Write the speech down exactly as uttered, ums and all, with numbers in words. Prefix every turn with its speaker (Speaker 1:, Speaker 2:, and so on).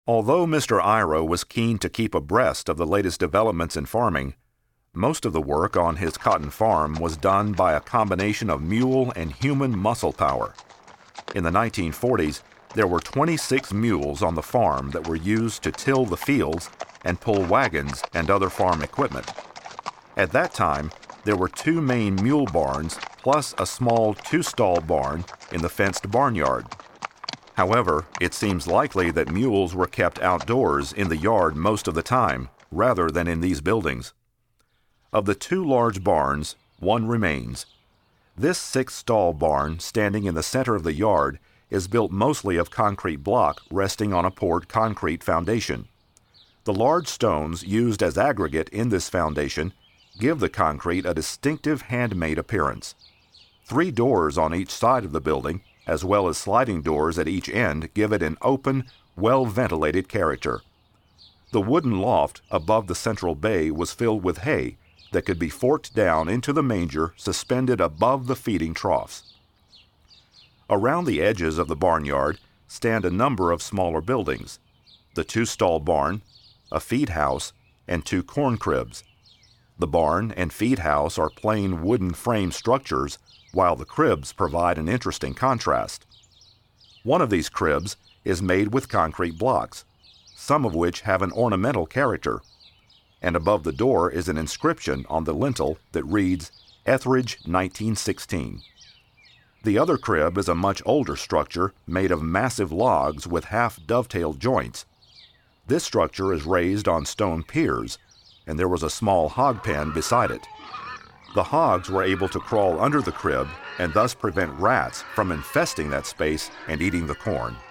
Speaker 1: Although Mister Iro was keen to keep abreast of the latest developments in farming, most of the work on his cotton farm was done by a combination of mule and human muscle power. In the nineteen forties, there were twenty-six mules on the farm that were used to till the fields and pull wagons and other farm equipment. At that time, there were two main mule barns plus a small two-stall barn in the fenced barnyard. However, it seems likely that mules were kept outdoors in the yard most of the time, rather than in these buildings. Of the two large barns, one remains. This six-stall barn, standing in the center of the yard, is built mostly of concrete block resting on a poured concrete foundation. The large stones used as aggregate in this foundation give the concrete a distinctive handmade appearance. Three doors on each side of the building, as well as sliding doors at each end, give it an open, well-ventilated character. The wooden loft above the central bay was filled with hay that could be forked down into the manger suspended above the feeding troughs. Around the edges of the barnyard stand a number of smaller buildings: the two-stall barn, a feed house, and two corn cribs. The barn and feed house are plain wooden frame structures, while the cribs provide an interesting contrast. One of these cribs is made with concrete blocks, some of which have an ornamental character, and above the door is an inscription on the lintel that reads, Etheridge nineteen sixteen. The other crib is a much older structure made of massive logs with half-dovetailed joints. This structure is raised on stone piers, and there was a small hog pen beside it. The hogs were able to crawl under the crib and thus prevent rats from infesting that space and eating the corn.